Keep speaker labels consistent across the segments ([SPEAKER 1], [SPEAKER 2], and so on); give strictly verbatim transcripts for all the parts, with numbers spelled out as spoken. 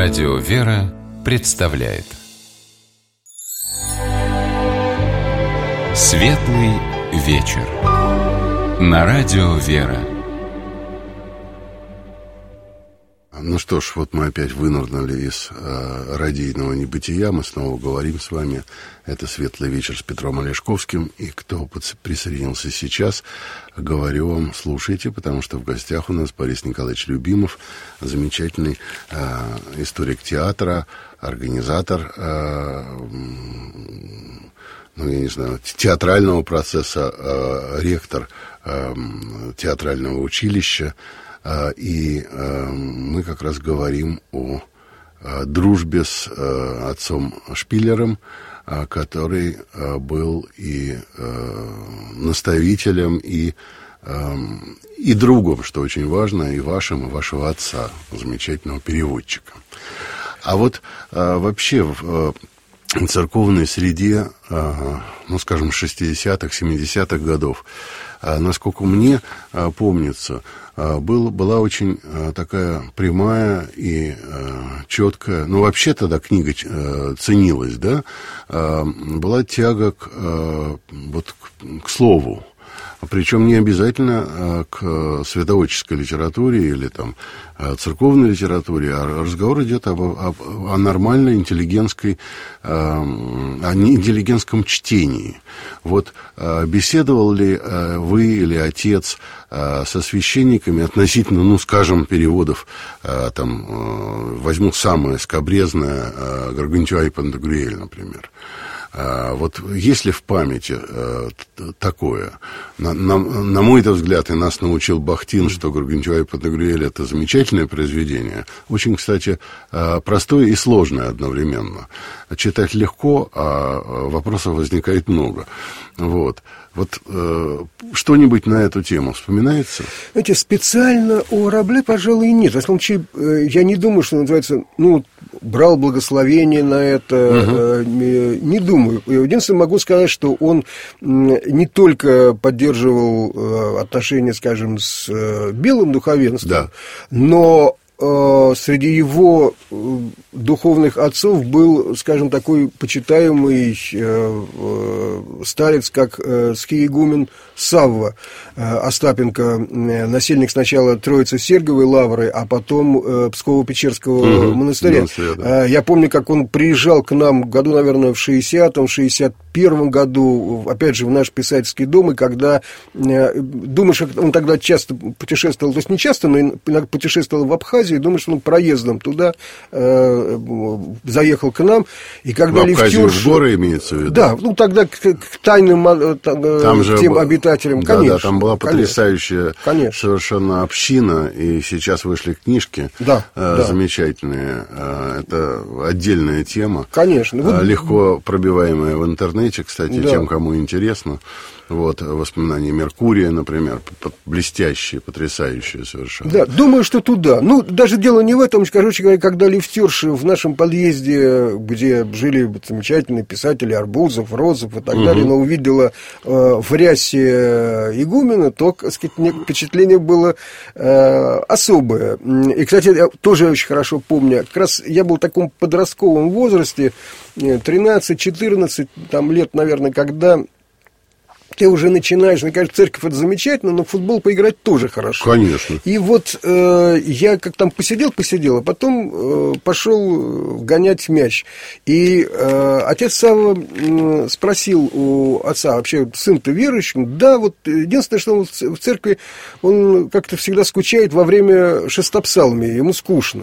[SPEAKER 1] Радио «Вера» представляет Светлый вечер на Радио «Вера».
[SPEAKER 2] Ну что ж, вот мы опять вынырнули из э, радийного небытия, мы снова говорим с вами. Это «Светлый вечер» с Петром Олешковским. И кто присоединился сейчас, говорю вам, слушайте, потому что в гостях у нас Борис Николаевич Любимов, замечательный э, историк театра, организатор, э, ну, я не знаю, театрального процесса, э, ректор э, театрального училища. И э, мы как раз говорим о, о дружбе с э, отцом Шпиллером, э, который э, был и э, наставителем, и, э, и другом, что очень важно, и вашим, и вашего отца, замечательного переводчика. А вот э, вообще в э, церковной среде, э, ну, скажем, шестидесятых, семидесятых годов, э, насколько мне э, помнится, Был, была очень э, такая прямая и э, четкая, ну, вообще тогда книга э, ценилась, да, э, была тяга к, э, вот, к, к слову, причем не обязательно э, к святоотческой литературе или там церковной литературе, а разговор идет об, об, о нормальной интеллигентской, э, о интеллигентском чтении. Вот э, беседовал ли э, вы или отец э, со священниками относительно, ну, скажем, переводов, э, там, э, возьму самое скабрезное, э, Гаргантюа и Пантагрюэль, например. Вот есть ли в памяти э, такое? На, на, на мой взгляд, и нас научил Бахтин, что Гаргантюа и Пантагрюэль — это замечательное произведение. Очень, кстати, э, простое и сложное одновременно. Читать легко, а вопросов возникает много. Вот. Вот э, что-нибудь на эту тему вспоминается?
[SPEAKER 3] Знаете, специально о Рабле, пожалуй, нет. В основном, э, я не думаю, что называется, ну, брал благословение на это, угу. э, не думаю. Единственное, могу сказать, что он не только поддерживал э, отношения, скажем, с э, белым духовенством, да. но среди его духовных отцов был, скажем, такой почитаемый старец, как схиегумен Савва Остапенко, насельник сначала Троицы-Сергиевой лавры, а потом Псково-Печерского угу, монастыря. Да. Я помню, как он приезжал к нам году, наверное, в шестидесятом, шестьдесят первом году, опять же, в наш писательский дом, и когда, думаешь, он тогда часто путешествовал, то есть не часто, но путешествовал в Абхазию, и думаешь, он проездом туда э, заехал к нам, и когда лифтер...
[SPEAKER 2] в горы имеется в виду?
[SPEAKER 3] Да, ну тогда к, к тайным там же тем был... обитателям,
[SPEAKER 2] да,
[SPEAKER 3] конечно.
[SPEAKER 2] Да, там была потрясающая
[SPEAKER 3] конечно.
[SPEAKER 2] совершенно община, и сейчас вышли книжки
[SPEAKER 3] да,
[SPEAKER 2] э,
[SPEAKER 3] да.
[SPEAKER 2] замечательные. Э, это отдельная тема.
[SPEAKER 3] Конечно.
[SPEAKER 2] Э, легко пробиваемая в интернете, кстати,
[SPEAKER 3] да.
[SPEAKER 2] тем, кому интересно. Вот, воспоминания Меркурия, например, блестящие, потрясающие совершенно.
[SPEAKER 3] Да, думаю, что туда. Ну, даже дело не в этом, короче говоря, когда лифтерши в нашем подъезде, где жили замечательные писатели Арбузов, Розов и так угу. далее, но увидела э, в рясе игумена, то, так сказать, впечатление было э, особое. И, кстати, я тоже очень хорошо помню, как раз я был в таком подростковом возрасте, тринадцать-четырнадцать там, лет, наверное, когда... ты уже начинаешь, мне кажется, церковь это замечательно, но в футбол поиграть тоже хорошо.
[SPEAKER 2] Конечно.
[SPEAKER 3] И вот э, я как там посидел, посидел, а потом э, пошел гонять мяч. И э, отец Савва э, спросил у отца, вообще, сын-то верующий? Да, вот единственное, что он в церкви, он как-то всегда скучает во время шестопсалмия, ему скучно.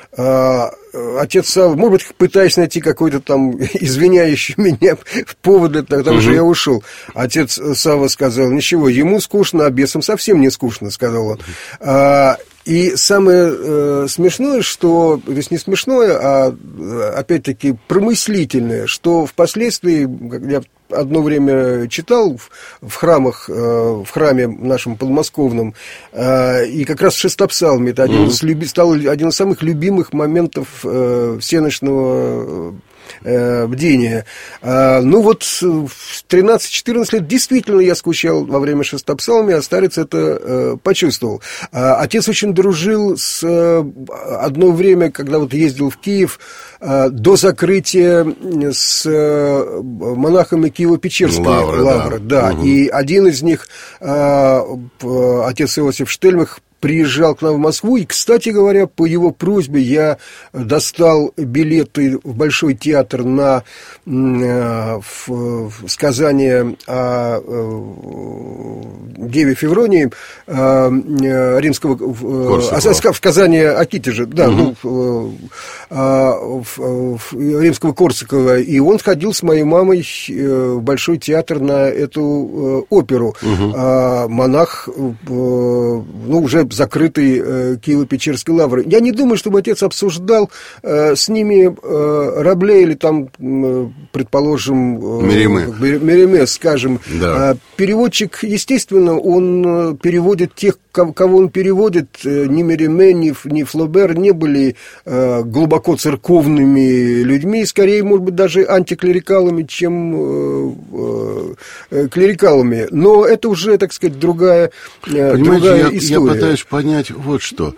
[SPEAKER 3] А, отец Савва, может быть, пытаясь найти какой-то там извиняющий меня повод для того, угу. что я ушел. Отец Савва сказал, ничего, ему скучно, а бесам совсем не скучно, сказал он. А, и самое э, смешное, что, то есть не смешное, а опять-таки промыслительное, что впоследствии, я одно время читал в, в храмах, э, в храме нашем подмосковном, э, и как раз шестопсалми, это один mm-hmm. из люби, стал один из самых любимых моментов э, всеночного э, бдения. А, ну вот в тринадцать-четырнадцать лет действительно я скучал во время шестопсалмия, а старец это э, почувствовал. А, отец очень дружил с э, одно время, когда вот ездил в Киев, э, до закрытия с э, монахами Киево-Печерской
[SPEAKER 2] лавры,
[SPEAKER 3] лавры. Да, да.
[SPEAKER 2] Угу.
[SPEAKER 3] И один из них, э, отец Иосиф Штельмах, приезжал к нам в Москву, и, кстати говоря, по его просьбе я достал билеты в Большой театр на э, в, в сказание о э, Деве Февронии э, римского... Э, сказание о Китеже, да, угу. ну, э, э, э, римского Корсакова, и он ходил с моей мамой в Большой театр на эту э, оперу. Угу. А монах, э, ну, уже закрытой э, Киево-Печерской лавры. Я не думаю, чтобы отец обсуждал э, с ними э, Рабле или там, э, предположим, э,
[SPEAKER 2] Мериме.
[SPEAKER 3] Мериме, скажем.
[SPEAKER 2] Да.
[SPEAKER 3] А переводчик, естественно, он переводит тех, кого он переводит. Ни Мериме, ни, ни Флобер не были э, глубоко церковными людьми, скорее, может быть, даже антиклерикалами, чем э, э, клерикалами. Но это уже, так сказать, другая, э, другая
[SPEAKER 2] я,
[SPEAKER 3] история.
[SPEAKER 2] Я пытаюсь понять вот что.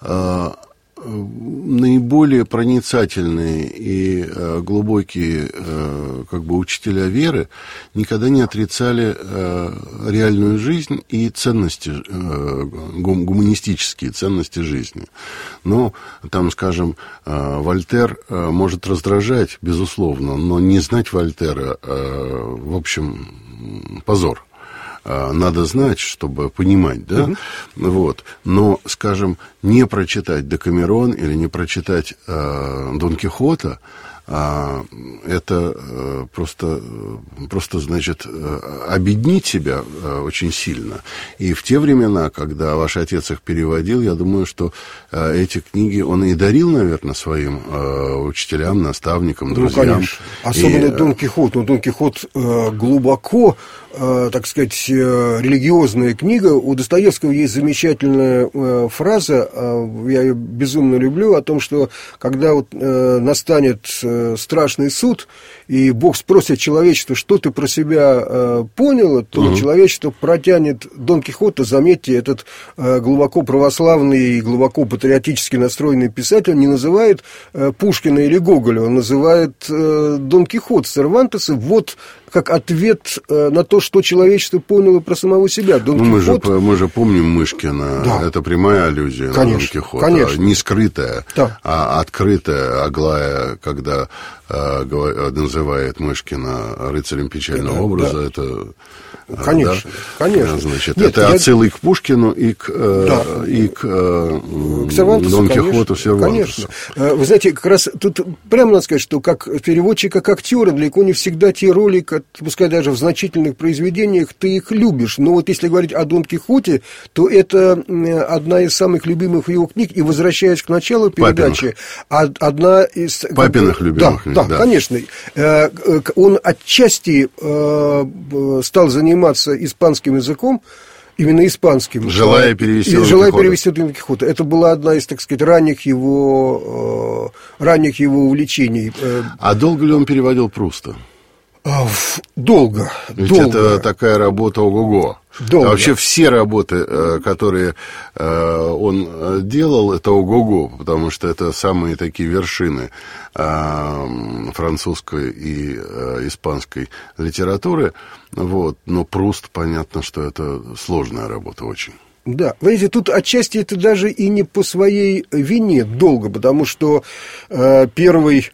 [SPEAKER 2] Наиболее проницательные и глубокие как бы учителя веры никогда не отрицали реальную жизнь и ценности, гуманистические ценности жизни. Но, там, скажем, Вольтер может раздражать, безусловно, но не знать Вольтера, в общем, позор. Надо знать, чтобы понимать, да, uh-huh. вот. Но, скажем, не прочитать Декамерон или не прочитать э, Дон Кихота, э, это э, просто, просто, значит, э, обеднить себя э, очень сильно. И в те времена, когда ваш отец их переводил, я думаю, что э, эти книги он и дарил, наверное, своим э, учителям, наставникам, друзьям.
[SPEAKER 3] Ну, конечно. Особенно
[SPEAKER 2] и,
[SPEAKER 3] Дон Кихот. Но Дон Кихот э, глубоко, э, так сказать, э, религиозная книга. У Достоевского есть замечательная э, фраза, э, я ее безумно люблю, о том, что когда вот, э, настанет э, страшный суд, и Бог спросит человечество, что ты про себя э, поняло, то угу. человечество протянет Дон Кихота. Заметьте, этот э, глубоко православный и глубоко патриотически настроенный писатель не называет э, Пушкина или Гоголя, он называет э, Дон Кихот Сервантеса вот как ответ э, на то, что человечество поняло про самого себя. Дон
[SPEAKER 2] ну,
[SPEAKER 3] Кихот...
[SPEAKER 2] мы, же, мы же помним Мышкина, да. Это прямая аллюзия конечно, на Дон Кихота, конечно. Не скрытая, да. а открытая. Аглая, когда э, называет Мышкина рыцарем печального да, образа, да. это...
[SPEAKER 3] Конечно, да? конечно.
[SPEAKER 2] Значит, Нет, это я... отсылы и к Пушкину, и к, да. и к, к
[SPEAKER 3] Сервантесу,
[SPEAKER 2] Дон Кихоту, Сервантесу.
[SPEAKER 3] Конечно. Вы знаете, как раз тут прямо надо сказать, что как переводчик, как актера, далеко не всегда те роли, пускай даже в значительных произведениях, ты их любишь. Но вот если говорить о Дон Кихоте, то это одна из самых любимых его книг. И возвращаясь к началу передачи, Папиных. одна из...
[SPEAKER 2] Папиных любимых книг,
[SPEAKER 3] да, да, конечно. Он отчасти стал заниматься испанским языком, именно испанским.
[SPEAKER 2] Желая перевести Дон
[SPEAKER 3] Желая
[SPEAKER 2] Кихота.
[SPEAKER 3] перевести Дон Кихота. Это была одна из, так сказать, ранних его, ранних его увлечений.
[SPEAKER 2] А долго ли он переводил Пруста?
[SPEAKER 3] Долго.
[SPEAKER 2] Ведь
[SPEAKER 3] долго.
[SPEAKER 2] это такая работа ого-го.
[SPEAKER 3] Долго.
[SPEAKER 2] А вообще все работы, которые он делал, это ого-го, потому что это самые такие вершины французской и испанской литературы. Вот. Но Пруст, понятно, что это сложная работа очень.
[SPEAKER 3] Да, видите, тут отчасти это даже и не по своей вине долго, потому что э, первый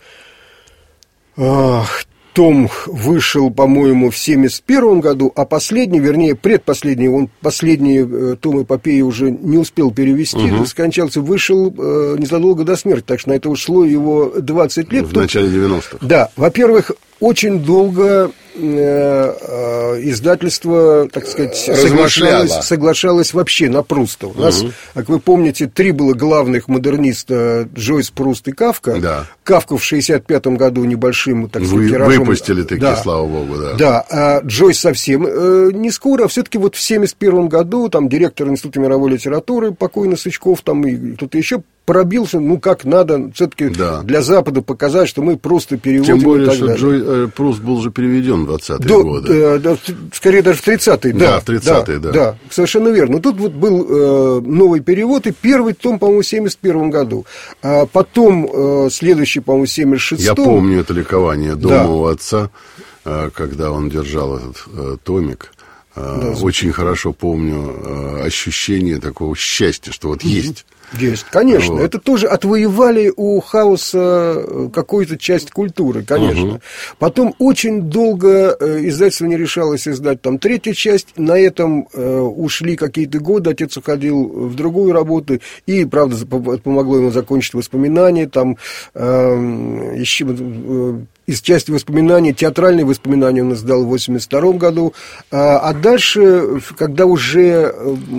[SPEAKER 3] э, том вышел, по-моему, в семьдесят первом году, а последний, вернее, предпоследний, он последний э, том эпопеи уже не успел перевести, угу. скончался, вышел э, незадолго до смерти, так что на это ушло его двадцать лет.
[SPEAKER 2] В тут, начале девяностых.
[SPEAKER 3] Да, во-первых, очень долго э, э, издательство, так сказать, соглашалось, соглашалось вообще на Пруста. У нас, угу. как вы помните, три было главных модерниста: Джойс, Пруст и Кафка. Да. Кафку в шестьдесят пятом году небольшим, так сказать,
[SPEAKER 2] вы,
[SPEAKER 3] тиражом.
[SPEAKER 2] Выпустили таки, да. слава богу, да.
[SPEAKER 3] Да, а Джойс совсем э, не скоро, а все-таки вот в семьдесят первом году там директор Института мировой литературы, покойный Сычков, там и кто-то еще пробился, ну, как надо, все-таки
[SPEAKER 2] да.
[SPEAKER 3] для Запада показать, что мы просто переводим.
[SPEAKER 2] Тем более,
[SPEAKER 3] и так
[SPEAKER 2] что
[SPEAKER 3] далее.
[SPEAKER 2] Джой э, Пруст был же переведен в двадцатые
[SPEAKER 3] До,
[SPEAKER 2] годы.
[SPEAKER 3] Да, да, скорее даже в тридцатые, да.
[SPEAKER 2] Да, в тридцатые, да.
[SPEAKER 3] Да, да, совершенно верно. Но тут вот был э, новый перевод, и первый том, по-моему, в семьдесят первом году. А потом э, следующий, по-моему, в семьдесят шестом.
[SPEAKER 2] Я помню это ликование дома
[SPEAKER 3] да.
[SPEAKER 2] у отца, э, когда он держал этот э, томик. Да, очень хорошо помню э, ощущение такого счастья, что вот есть.
[SPEAKER 3] Есть, конечно. Вот. Это тоже отвоевали у Хауса какую-то часть культуры, конечно. Угу. Потом очень долго издательство не решалось издать там третью часть. На этом э, ушли какие-то годы. Отец уходил в другую работу. И, правда, помогло ему закончить воспоминания. Там э, еще... Э, из части воспоминаний, театральные воспоминания он издал в восемьдесят втором году. А, а дальше, когда уже,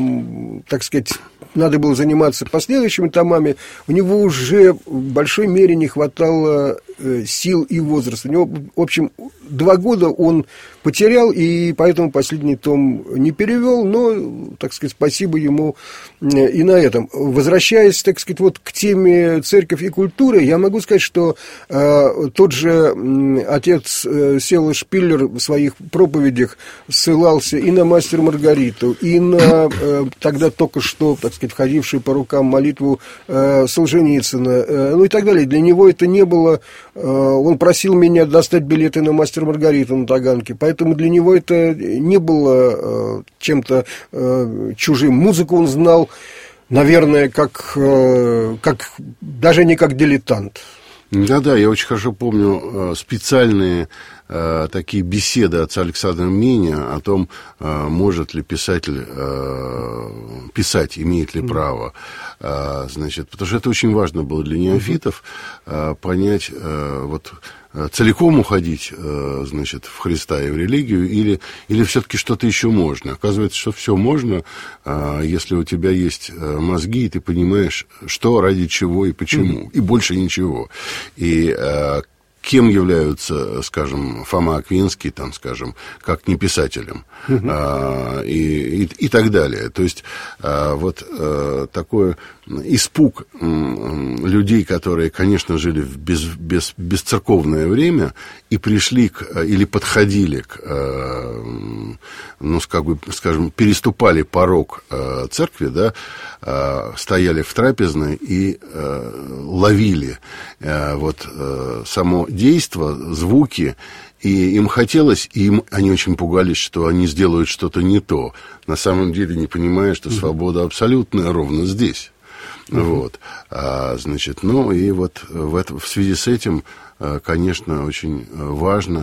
[SPEAKER 3] так сказать, надо было заниматься последующими томами, у него уже в большой мере не хватало сил и возраста. У него, в общем, два года он потерял, и поэтому последний том не перевел, но, так сказать, спасибо ему и на этом. Возвращаясь, так сказать, вот к теме церковь и культуры, я могу сказать, что э, тот же э, отец э, Всеволод Шпиллер в своих проповедях ссылался и на «Мастер Маргариту», и на э, тогда только что, так сказать, входившую по рукам молитву э, Солженицына, э, ну и так далее. Для него это не было... Э, он просил меня достать билеты на «Мастер Маргариту» на Таганке, поэтому для него это не было э, чем-то э, чужим. Музыку он знал, наверное, как, э, как даже не как дилетант.
[SPEAKER 2] Да-да, я очень хорошо помню специальные э, такие беседы отца Александра Меня о том, э, может ли писатель э, писать, имеет ли право. Э, значит, потому что это очень важно было для неофитов, э, понять, э, вот, целиком уходить, э, значит, в Христа и в религию, или, или все-таки что-то еще можно. Оказывается, что все можно, э, если у тебя есть мозги, и ты понимаешь, что, ради чего и почему, mm-hmm. и больше ничего. И э, кем являются, скажем, Фома Аквинский, там, скажем, как не писателем, uh-huh. а, и, и, и так далее. То есть, а, вот а, такой испуг м, людей, которые, конечно, жили в без, без, бесцерковное время и пришли к, или подходили к, а, ну, как бы, скажем, переступали порог а, церкви, да, а, стояли в трапезной и а, ловили а, вот а, само действо, звуки, и им хотелось, и им, они очень пугались, что они сделают что-то не то. На самом деле, не понимая, что свобода абсолютная ровно здесь. Uh-huh. Вот. А, значит, ну, и вот в, это, в связи с этим, конечно, очень важно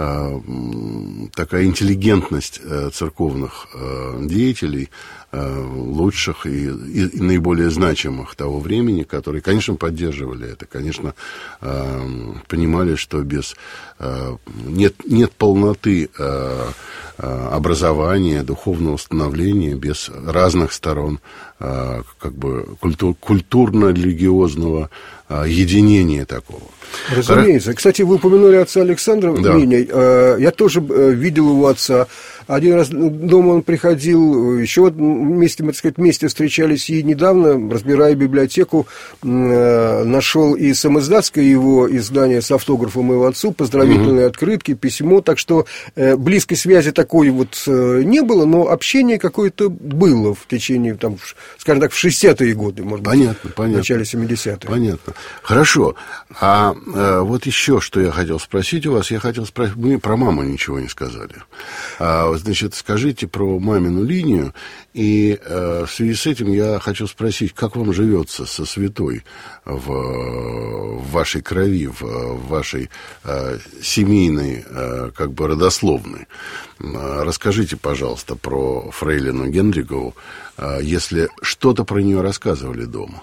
[SPEAKER 2] такая интеллигентность церковных деятелей, лучших и, и, и наиболее значимых того времени, которые, конечно, поддерживали это, конечно, понимали, что без нет, нет полноты образования, духовного становления без разных сторон как бы культур, культурно-религиозного единения такого.
[SPEAKER 3] Разумеется. Кстати, вы упомянули отца Александра да. Меня. Я тоже видел его отца. Один раз дома он приходил, еще вот вместе, мы, так сказать, вместе встречались и недавно, разбирая библиотеку, нашел и самоиздатское его издание с автографом его отцу, поздравительные угу. открытки, письмо, так что близкой связи такой вот не было, но общение какое-то было в течение, там, скажем так, в шестидесятые годы, может
[SPEAKER 2] понятно,
[SPEAKER 3] быть,
[SPEAKER 2] понятно.
[SPEAKER 3] в начале семидесятых.
[SPEAKER 2] Понятно. Хорошо. А э, вот еще, что я хотел спросить у вас, я хотел спросить, мы про маму ничего не сказали. А, значит, скажите про мамину линию, и э, в связи с этим я хочу спросить, как вам живется со святой в, в вашей крови, в, в вашей э, семейной, э, как бы, родословной. Э, расскажите, пожалуйста, про фрейлину Генригову, э, если что-то про нее рассказывали дома.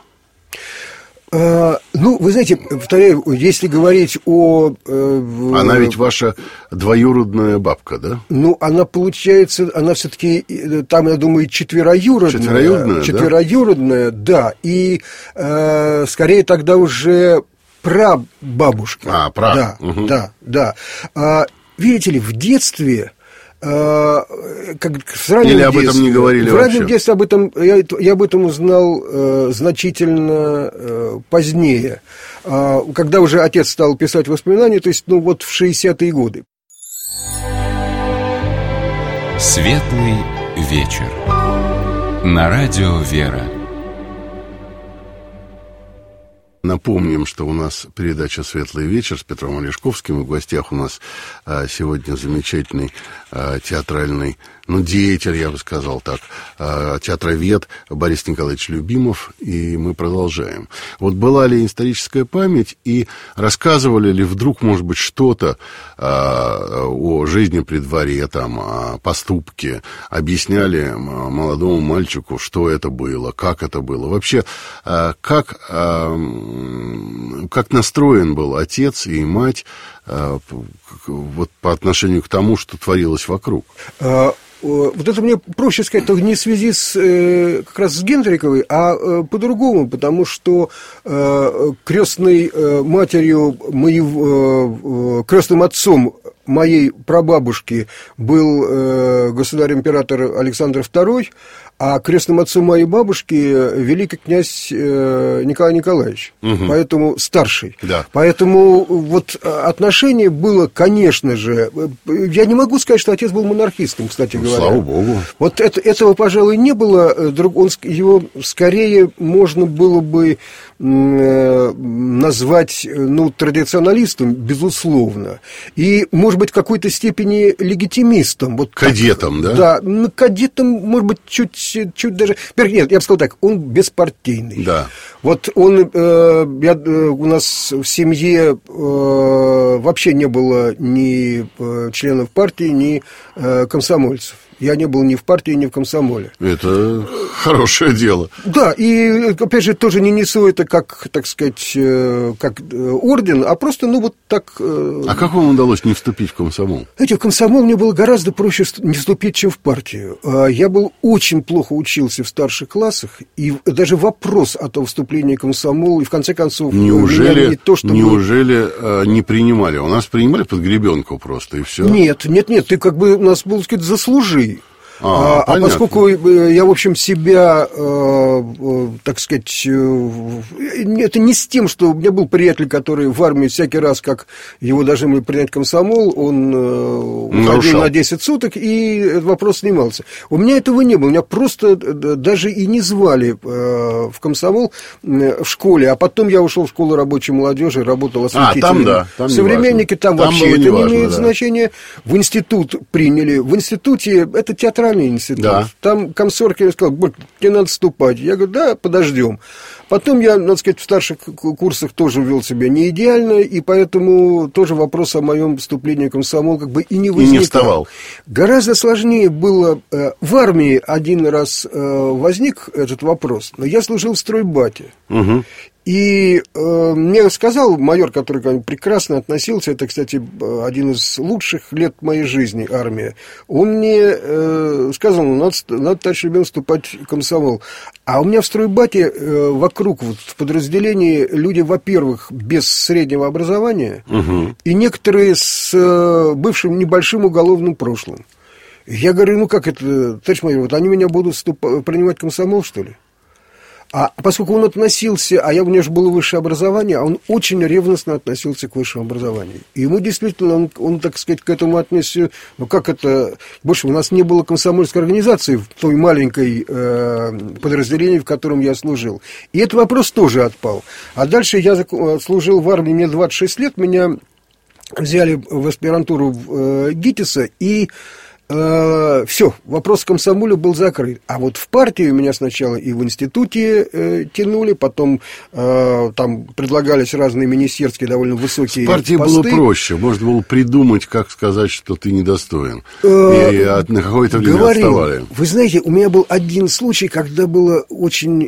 [SPEAKER 3] Ну, вы знаете, повторяю, если говорить о... Э,
[SPEAKER 2] она ведь ваша двоюродная бабка, да?
[SPEAKER 3] Ну, она, получается, она все-таки, там, я думаю, четвероюродная.
[SPEAKER 2] Четвероюродная,
[SPEAKER 3] Четвероюродная, да? да. И, э, скорее, тогда уже прабабушка.
[SPEAKER 2] А, пра.
[SPEAKER 3] Да,
[SPEAKER 2] угу.
[SPEAKER 3] да, да. А, видите ли, в детстве... как в раннем
[SPEAKER 2] Или об
[SPEAKER 3] детстве,
[SPEAKER 2] этом не говорили
[SPEAKER 3] в
[SPEAKER 2] вообще?
[SPEAKER 3] В раннем детстве об этом, я, я об этом узнал э, значительно э, позднее, э, когда уже отец стал писать воспоминания, то есть, ну, вот в шестидесятые годы.
[SPEAKER 1] Светлый вечер. На радио «Вера».
[SPEAKER 2] Напомним, что у нас передача «Светлый вечер» с Петром Олешковским. И в гостях у нас а, сегодня замечательный а, театральный, ну, деятель, я бы сказал так, а, театровед Борис Николаевич Любимов. И мы продолжаем. Вот была ли историческая память, и рассказывали ли вдруг, может быть, что-то а, о жизни при дворе, там, о поступке, объясняли молодому мальчику, что это было, как это было. Вообще, а, как... А, как настроен был отец и мать а, вот по отношению к тому, что творилось вокруг?
[SPEAKER 3] А, вот это мне проще сказать, только не в связи с, э, как раз с Гендриковой, а э, по-другому, потому что э, крестной э, матерью моего, э, крестным отцом моей прабабушки был э, государь-император Александр второй, а крестным отцом моей бабушки великий князь э, Николай Николаевич, угу. Поэтому старший.
[SPEAKER 2] Да.
[SPEAKER 3] Поэтому вот отношение было, конечно же, я не могу сказать, что отец был монархистом, кстати говоря.
[SPEAKER 2] Слава Богу.
[SPEAKER 3] Вот это, этого, пожалуй, не было. Он, его скорее можно было бы назвать, ну, традиционалистом, безусловно, и, может быть, в какой-то степени легитимистом. Вот
[SPEAKER 2] кадетом,
[SPEAKER 3] так,
[SPEAKER 2] да?
[SPEAKER 3] Да, ну, кадетом, может быть, чуть, чуть даже... Нет, я бы сказал так, он беспартийный.
[SPEAKER 2] Да.
[SPEAKER 3] Вот он, э, я, у нас в семье э, вообще не было ни э, членов партии, ни э, комсомольцев. Я не был ни в партии, ни в комсомоле.
[SPEAKER 2] Это хорошее дело.
[SPEAKER 3] Да, и, опять же, тоже не несу это как, так сказать, как орден, а просто, ну, вот так...
[SPEAKER 2] А как вам удалось не вступить в комсомол?
[SPEAKER 3] Знаете, в комсомол мне было гораздо проще не вступить, чем в партию. Я был очень плохо учился в старших классах, и даже вопрос о том вступлении в комсомол, и в конце концов...
[SPEAKER 2] Неужели,
[SPEAKER 3] не, то, что
[SPEAKER 2] неужели мы... не принимали? У нас принимали под гребенку просто, и все?
[SPEAKER 3] Нет, нет, нет, ты как бы у нас, был, так сказать, заслужи.
[SPEAKER 2] А,
[SPEAKER 3] а, а поскольку я, в общем, себя, э, э, так сказать, э, это не с тем, что у меня был приятель, который в армии всякий раз, как его должны были принять комсомол, он э, уходил на десять суток, и этот вопрос снимался. У меня этого не было, меня просто даже и не звали э, в комсомол э, в школе, а потом я ушел в школу рабочей молодежи, работал осветителем.
[SPEAKER 2] А, там, да, там
[SPEAKER 3] современники, там, там вообще это не важно, имеет да. значения. В институт приняли. В институте это театральный институт. Да. Там комсорг мне сказал, тебе надо вступать. Я говорю, да, подождем. Потом я, надо сказать, в старших курсах тоже вел себя не идеально, и поэтому тоже вопрос о моем вступлении в комсомол как бы и не возникал. И не вставал. Гораздо сложнее было... В армии один раз возник этот вопрос, но я служил в стройбате. Угу. И э, мне сказал майор, который ко мне прекрасно относился, это, кстати, один из лучших лет моей жизни, армия, он мне э, сказал, ну, надо, надо, товарищ Любимов, вступать в комсомол. А у меня в стройбате э, вокруг, вот, в подразделении люди, во-первых, без среднего образования, угу. и некоторые с э, бывшим небольшим уголовным прошлым. Я говорю, ну, как это, товарищ майор, вот они меня будут вступ- принимать в комсомол, что ли? А поскольку он относился, а я, у меня же было высшее образование, а он очень ревностно относился к высшему образованию. И ему действительно, он, он так сказать, к этому отнесся, ну как это, больше у нас не было комсомольской организации в той маленькой э, подразделении, в котором я служил. И этот вопрос тоже отпал. А дальше я служил в армии, мне двадцать шесть лет, меня взяли в аспирантуру в э, ГИТИСа, и... Uh, все, вопрос комсомоля был закрыт. А вот в партию меня сначала и в институте э, тянули, потом э, там предлагались разные министерские довольно высокие посты. В партии
[SPEAKER 2] было проще, можно было придумать, как сказать, что ты недостоин. Uh, и от, на какое-то время говорил, отставали.
[SPEAKER 3] Вы знаете, у меня был один случай, когда было очень...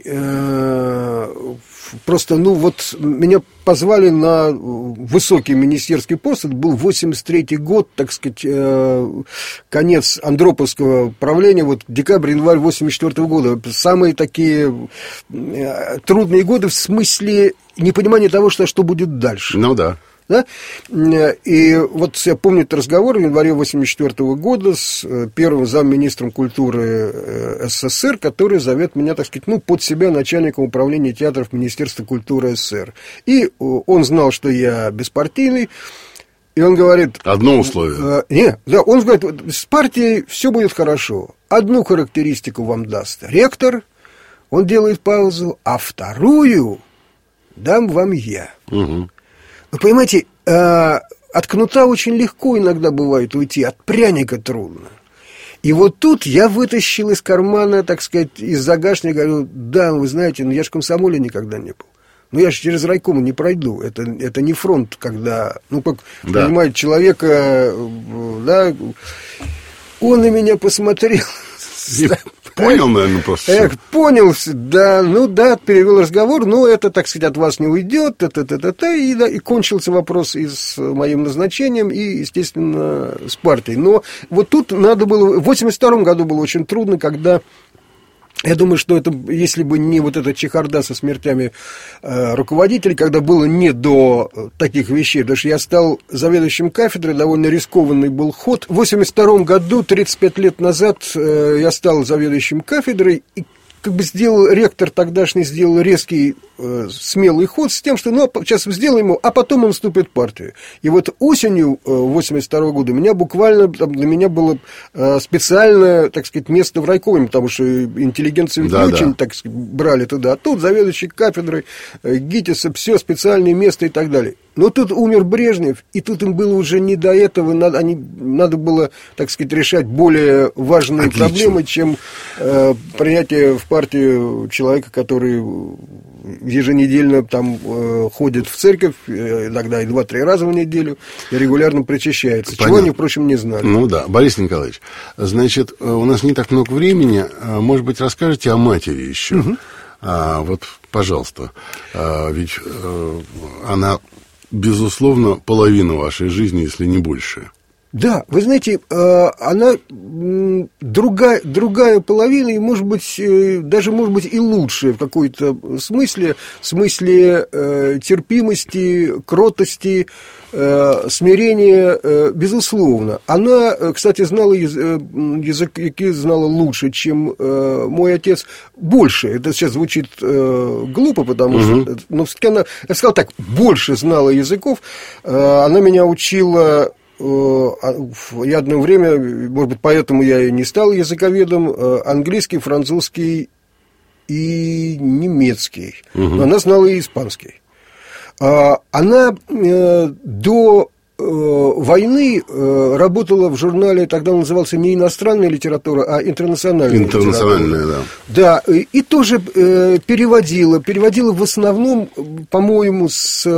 [SPEAKER 3] Э, просто, ну вот, меня позвали на высокий министерский пост, это был восемьдесят третий год, так сказать, э, конец Андроповского правления, вот декабрь-январь восемьдесят четвёртого года, самые такие э, трудные годы в смысле непонимания того, что, что будет дальше.
[SPEAKER 2] Ну да.
[SPEAKER 3] Да? И вот я помню этот разговор в январе восемьдесят четвёртого года с первым замминистром культуры СССР, который зовет меня, так сказать, ну, под себя начальником управления театров Министерства культуры СССР. И он знал, что я беспартийный, и он говорит...
[SPEAKER 2] Одно условие.
[SPEAKER 3] Э, нет, да, он говорит, с партией все будет хорошо. Одну характеристику вам даст ректор, он делает паузу, а вторую дам вам я.
[SPEAKER 2] Угу.
[SPEAKER 3] Вы понимаете, э, от кнута очень легко иногда бывает уйти, от пряника трудно. И вот тут я вытащил из кармана, так сказать, из загашника, говорю, да, вы знаете, ну я же в комсомоле никогда не был. Ну я же через райком не пройду, это, это не фронт, когда, ну как, да. Понимаете, человека, да, он на меня посмотрел...
[SPEAKER 2] Понял, наверное, просто.
[SPEAKER 3] Эх, понял, да, ну да, перевел разговор, но это, так сказать, от вас не уйдет, та-та-та-та-та, и, да, и кончился вопрос и с моим назначением, и, естественно, с партией. Но вот тут надо было, в восемьдесят втором году было очень трудно, когда... Я думаю, что это, если бы не вот эта чехарда со смертями э, руководителей, когда было не до таких вещей, потому что я стал заведующим кафедрой, довольно рискованный был ход. В восемьдесят втором году, тридцать пять лет назад, э, я стал заведующим кафедрой, и как бы сделал, ректор тогдашний сделал резкий, э, смелый ход с тем, что ну, сейчас сделаем ему, а потом он вступит в партию. И вот осенью э, восемьдесят второго года у меня буквально, там, для меня было э, специальное, так сказать, место в райкоме, потому что интеллигенцию да, не очень, да. так сказать, брали туда. А тут заведующий кафедрой э, ГИТИСа, все, специальное место и так далее. Но тут умер Брежнев, и тут им было уже не до этого, надо, они, надо было, так сказать, решать более важные Отлично. проблемы, чем э, принятие в партию человека, который еженедельно там э, ходит в церковь, э, иногда и два-три раза в неделю, и регулярно причащается. Понятно. Чего они, впрочем, не знали.
[SPEAKER 2] Ну да, Борис Николаевич, значит, у нас не так много времени, может быть, расскажете о матери еще. Угу. А, вот, пожалуйста, а, ведь а, она... безусловно, половина вашей жизни, если не больше.
[SPEAKER 3] Да, вы знаете, она другая, другая половина, и, может быть, даже, может быть, и лучшая в какой-то смысле, в смысле терпимости, кротости, смирения, безусловно. Она, кстати, знала языки, знала лучше, чем мой отец, больше. Это сейчас звучит глупо, потому угу. что, но все-таки она, я сказал так, больше знала языков. Она меня учила. Я одно время, может быть, поэтому я и не стал языковедом, английский, французский и немецкий. Угу. Но она знала и испанский. Она до войны работала в журнале, тогда он назывался не иностранная литература, а интернациональная,
[SPEAKER 2] интернациональная литература.
[SPEAKER 3] Да. Да, и тоже переводила, переводила в основном, по-моему, с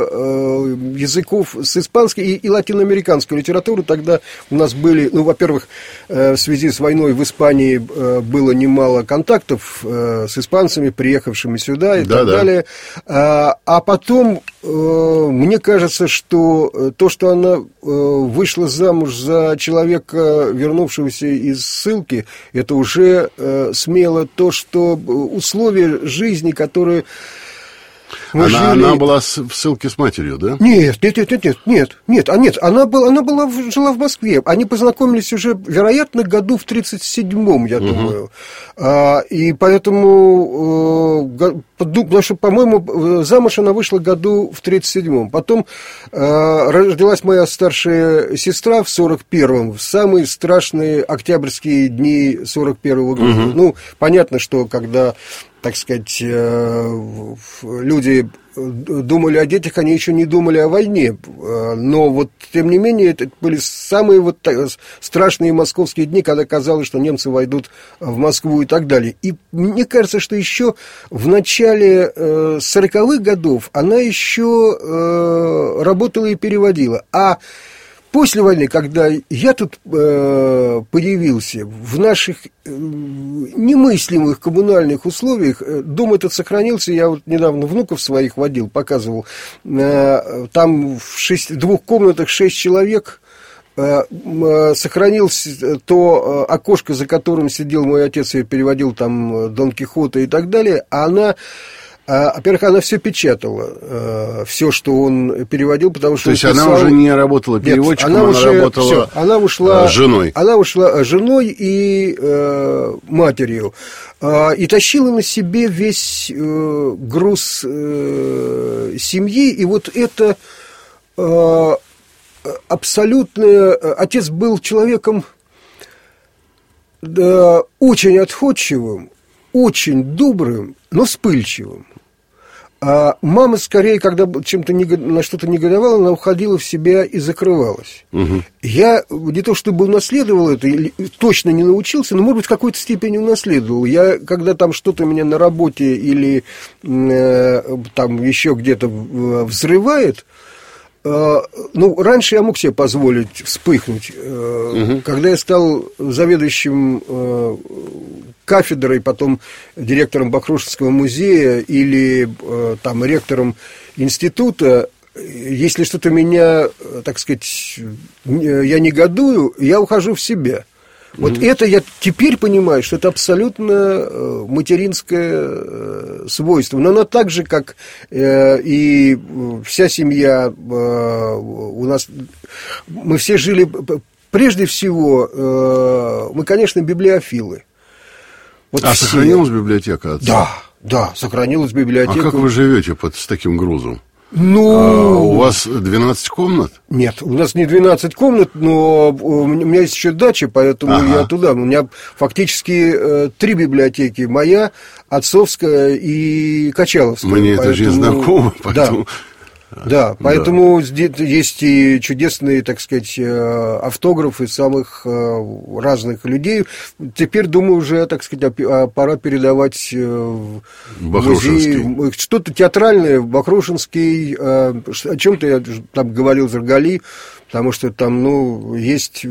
[SPEAKER 3] языков, с испанской и, и латиноамериканской литературы. Тогда у нас были, ну, во-первых, в связи с войной в Испании было немало контактов с испанцами, приехавшими сюда и да, так да. далее. А потом, мне кажется, что то, что она вышла замуж за человека, вернувшегося из ссылки, это уже смело то, что условия жизни, которые...
[SPEAKER 2] Она, жили... она была в ссылке с матерью, да?
[SPEAKER 3] Нет, нет, нет, нет, нет, нет, нет, а нет, она, была, она была, жила в Москве. Они познакомились уже, вероятно, году в тридцать седьмом, я угу. думаю. А, и поэтому, потому что, по-моему, замуж она вышла году в тридцать седьмом. Потом а, родилась моя старшая сестра в сорок первом, в самые страшные октябрьские дни сорок первого года. Угу. Ну, понятно, что когда... так сказать, люди думали о детях, они еще не думали о войне. Но вот, тем не менее, это были самые вот страшные московские дни, когда казалось, что немцы войдут в Москву и так далее. И мне кажется, что еще в начале сороковых годов она еще работала и переводила. А после войны, когда я тут э, появился, в наших э, немыслимых коммунальных условиях, э, дом этот сохранился, я вот недавно внуков своих водил, показывал, э, там в шесть, двух комнатах шесть человек, э, э, сохранилось то э, окошко, за которым сидел мой отец, я переводил там Дон Кихота и так далее, а она... А, во-первых, она все печатала, э, все, что он переводил, потому что...
[SPEAKER 2] То есть
[SPEAKER 3] он писал...
[SPEAKER 2] она уже не работала переводчиком,
[SPEAKER 3] Нет, она,
[SPEAKER 2] она
[SPEAKER 3] уже,
[SPEAKER 2] работала
[SPEAKER 3] всё, она ушла,
[SPEAKER 2] женой.
[SPEAKER 3] Она ушла женой и э, матерью. Э, и тащила на себе весь э, груз э, семьи. И вот это э, абсолютно... Отец был человеком да, очень отходчивым, очень добрым, но вспыльчивым. А мама, скорее, когда чем-то нег... на что-то негодовала, она уходила в себя и закрывалась. Угу. Я не то чтобы унаследовал это, или точно не научился, но, может быть, в какой-то степени унаследовал. Я, когда там что-то меня на работе или э, там еще где-то взрывает, э, ну, раньше я мог себе позволить вспыхнуть. Э, угу. Когда я стал заведующим э, кафедрой, потом директором Бахрушинского музея или э, там ректором института, если что-то меня, так сказать, я негодую, я ухожу в себя. Вот mm-hmm. это я теперь понимаю, что это абсолютно материнское свойство. Но оно так же, как э, и вся семья, э, у нас, мы все жили, прежде всего, э, мы, конечно, библиофилы. Вот
[SPEAKER 2] а
[SPEAKER 3] все.
[SPEAKER 2] Сохранилась библиотека отца?
[SPEAKER 3] Да, да, сохранилась библиотека.
[SPEAKER 2] А как вы живете под, с таким грузом?
[SPEAKER 3] Ну...
[SPEAKER 2] А у вас двенадцать комнат?
[SPEAKER 3] Нет, у нас не двенадцать комнат, но у меня есть еще дача, поэтому ага. я туда. У меня фактически э, три библиотеки. Моя, отцовская и качаловская.
[SPEAKER 2] Мне
[SPEAKER 3] поэтому...
[SPEAKER 2] это же знакомо, поэтому...
[SPEAKER 3] Да. Да, поэтому да. здесь есть и чудесные, так сказать, автографы самых разных людей. Теперь, думаю, уже, так сказать, пора передавать в музей что-то театральное, Бахрушинский, о чем-то я там говорил Заргали, потому что там, ну, есть...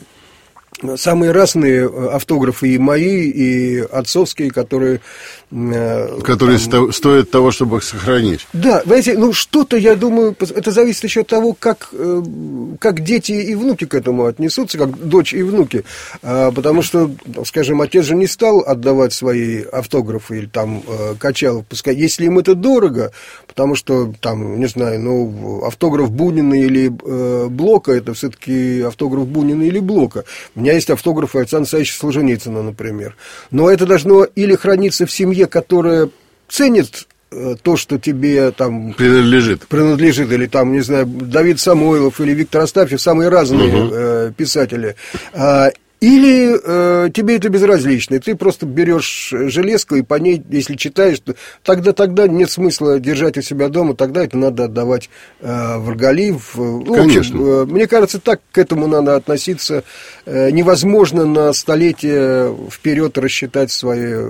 [SPEAKER 3] Самые разные автографы и мои, и отцовские, которые...
[SPEAKER 2] Которые там... стоят того, чтобы их сохранить.
[SPEAKER 3] Да, знаете, ну что-то, я думаю, это зависит еще от того, как, как дети и внуки к этому отнесутся, как дочь и внуки. Потому что, скажем, отец же не стал отдавать свои автографы или там Качалов, пускай, если им это дорого, потому что, там, не знаю, ну, автограф Бунина или Блока, это все-таки автограф Бунина или Блока. У меня есть автографы Александра Александровича Солженицына, например. Но это должно или храниться в семье, которая ценит то, что тебе там
[SPEAKER 2] принадлежит.
[SPEAKER 3] принадлежит, или там, не знаю, Давид Самойлов или Виктор Астафьев, самые разные угу. э, писатели. А, или э, тебе это безразлично, и ты просто берешь железку и по ней, если читаешь, то тогда, тогда нет смысла держать у себя дома, тогда это надо отдавать э, в Аргали. В, ну,
[SPEAKER 2] Конечно.
[SPEAKER 3] В общем, э, мне кажется, так к этому надо относиться. Э, невозможно на столетие вперед рассчитать свои,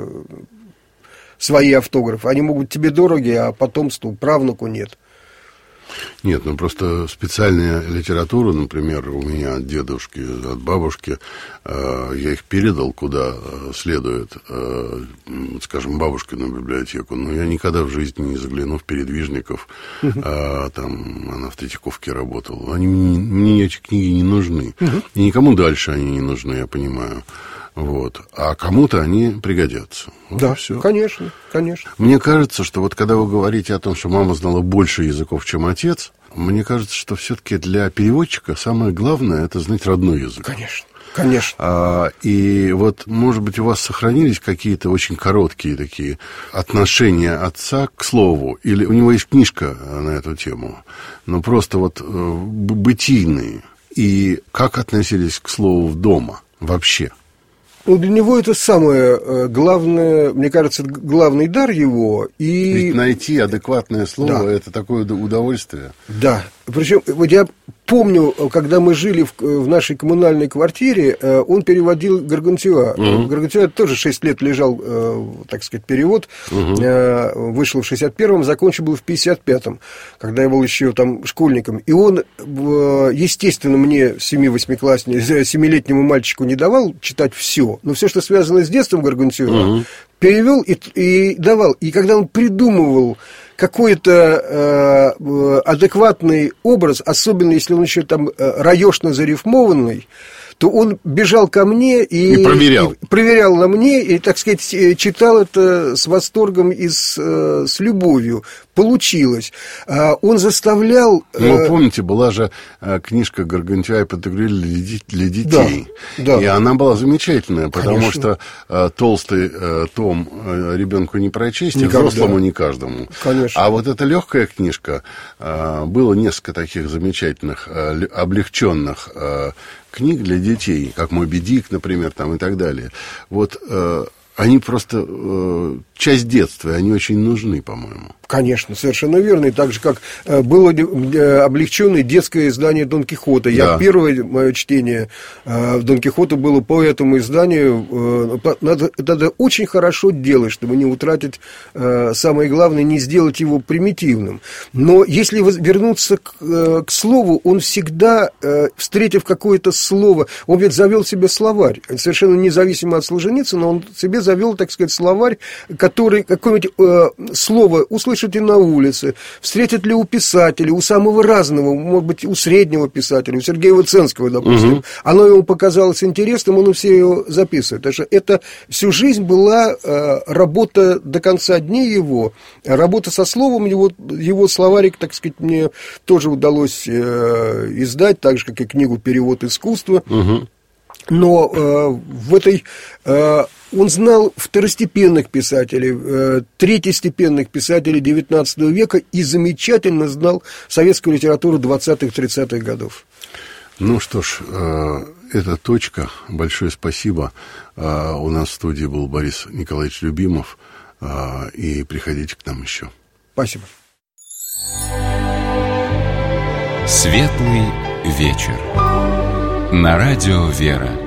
[SPEAKER 3] свои автографы. Они могут тебе дороги, а потомству, правнуку нет.
[SPEAKER 2] Нет, ну просто специальная литература, например, у меня от дедушки, от бабушки, э, я их передал куда следует, э, скажем, бабушкину библиотеку, но я никогда в жизни не загляну в передвижников, э, там, она в Третьяковке работала, они, мне, мне эти книги не нужны, и никому дальше они не нужны, я понимаю. Вот. А кому-то они пригодятся. Вот
[SPEAKER 3] да,
[SPEAKER 2] все.
[SPEAKER 3] конечно, конечно.
[SPEAKER 2] Мне кажется, что вот когда вы говорите о том, что мама знала больше языков, чем отец, мне кажется, что все-таки для переводчика самое главное – это знать родной язык.
[SPEAKER 3] Конечно, конечно.
[SPEAKER 2] А, и вот, может быть, у вас сохранились какие-то очень короткие такие отношения отца к слову, или у него есть книжка на эту тему, но просто вот бытийные. И как относились к слову дома вообще?
[SPEAKER 3] Ну, для него это самое главное, мне кажется, главный дар его. И...
[SPEAKER 2] Ведь найти адекватное слово,
[SPEAKER 3] да.
[SPEAKER 2] это такое удовольствие.
[SPEAKER 3] Да, причем вот я помню, когда мы жили в, в нашей коммунальной квартире, он переводил Гаргантюа. Uh-huh. Гаргантюа тоже шесть лет лежал, так сказать, перевод. Uh-huh. Вышел в шестьдесят первом, закончил был в пятьдесят пятом, когда я был еще там школьником. И он, естественно, мне, семи-восьмикласснику, семилетнему мальчику не давал читать все, но все, что связано с детством Гаргантюа, uh-huh. перевел и, и давал. И когда он придумывал какой-то э, адекватный образ, особенно если он еще там раешно зарифмованный, то он бежал ко мне и,
[SPEAKER 2] и проверял.
[SPEAKER 3] И проверял на мне, и, так сказать, читал это с восторгом и с, с любовью. Получилось. Он заставлял...
[SPEAKER 2] Ну, помните, была же книжка Гаргантюа и Пантагрюэля для детей.
[SPEAKER 3] Да, да.
[SPEAKER 2] И она была замечательная, потому
[SPEAKER 3] Конечно.
[SPEAKER 2] что толстый том ребенку не прочесть, и
[SPEAKER 3] Никогда.
[SPEAKER 2] взрослому не каждому.
[SPEAKER 3] Конечно.
[SPEAKER 2] А вот эта легкая книжка, было несколько таких замечательных, облегченных книг для детей, как «Моби Дик», например, там, и так далее. Вот они просто э, часть детства, и они очень нужны, по-моему.
[SPEAKER 3] Конечно, совершенно верно. И так же, как было облегченное детское издание Дон Кихота. Я
[SPEAKER 2] Да.
[SPEAKER 3] первое мое чтение Дон Кихота было по этому изданию. Надо, надо очень хорошо делать, чтобы не утратить самое главное, не сделать его примитивным. Но если вернуться к, к слову, он всегда, встретив какое-то слово, он ведь завел себе словарь, совершенно независимо от Солженицына, он себе завел, так сказать, словарь, который какое-нибудь слово услышит на улице, встретит ли у писателя, у самого разного, может быть, у среднего писателя, у Сергея Выценского, допустим, угу. оно ему показалось интересным, он все его записывает. Так что это всю жизнь была э, работа до конца дней его, работа со словом, его, его словарик, так сказать, мне тоже удалось э, издать, так же, как и книгу «Перевод искусства». Угу. Но э, в этой... Э, он знал второстепенных писателей, э, третьестепенных писателей девятнадцатого века и замечательно знал советскую литературу двадцатых-тридцатых годов.
[SPEAKER 2] Ну что ж, э, это точка. Большое спасибо. Э, у нас в студии был Борис Николаевич Любимов. Э, и приходите к нам еще.
[SPEAKER 3] Спасибо.
[SPEAKER 1] Светлый вечер. На радио «Вера».